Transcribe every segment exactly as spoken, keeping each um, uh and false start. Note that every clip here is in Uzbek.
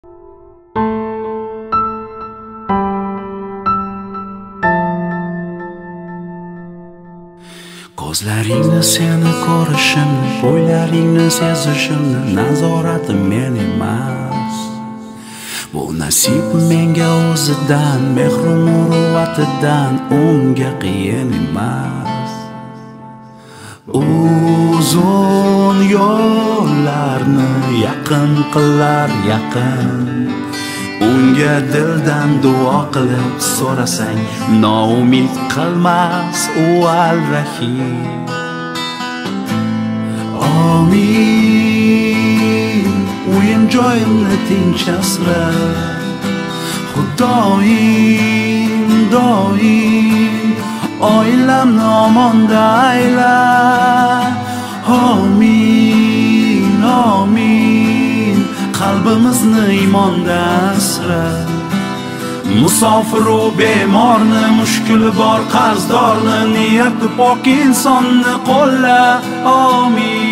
Ko'zlaringni seni ko'rishimni, bo'ylaringni sezishimni nazoratim men emas. Bu nasib menga o'zidan, mehru muruvvatidan unga qiyin emas. Uzun yo'llarni yaqin qilar yaqin, unga dildan duo qilib so'rasang, noumid qilmas u al-Rahim. Amin. Uyim joyimni tinch asra, Xudoyim doim oilamni omonda ayla. Amin, amin. Qalbimizni iymonda asra, musofir u bemorni, mushkuli bor qarzdorni, niyati pok insonni qo'lla. Amin.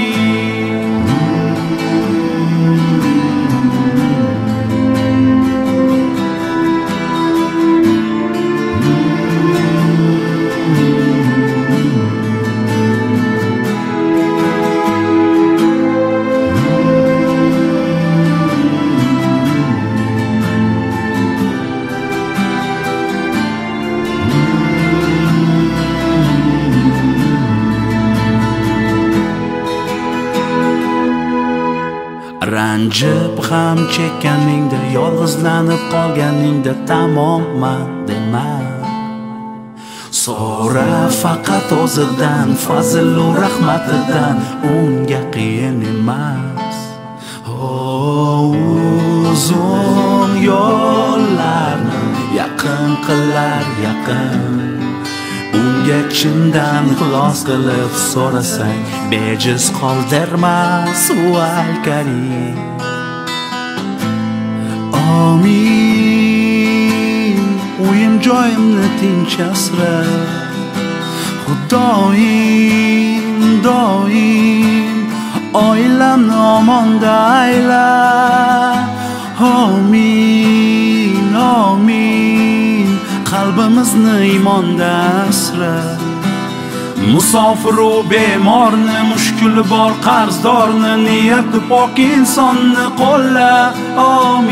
Ranjib ham chekkaningda, yolg'izlanib qolganingda tamomman dema. So'ra faqat o'zidan, fazl u rahmatidan, unga qiyin emas. Uzun yo'llarni yaqin qilar yaqin, unga chindan ixlos qilib so'rasang, bejiz qoldirmas u al-Karim. Amin. Uyim joyimni tinch asra, Xudoyim doim oilamni omonda ayla. Amin, amin. Qalbimizni iymonda asra, musofir u bemorni, mushkuli bor qarzdorni, niyati pok insonni qo'lla. Amin.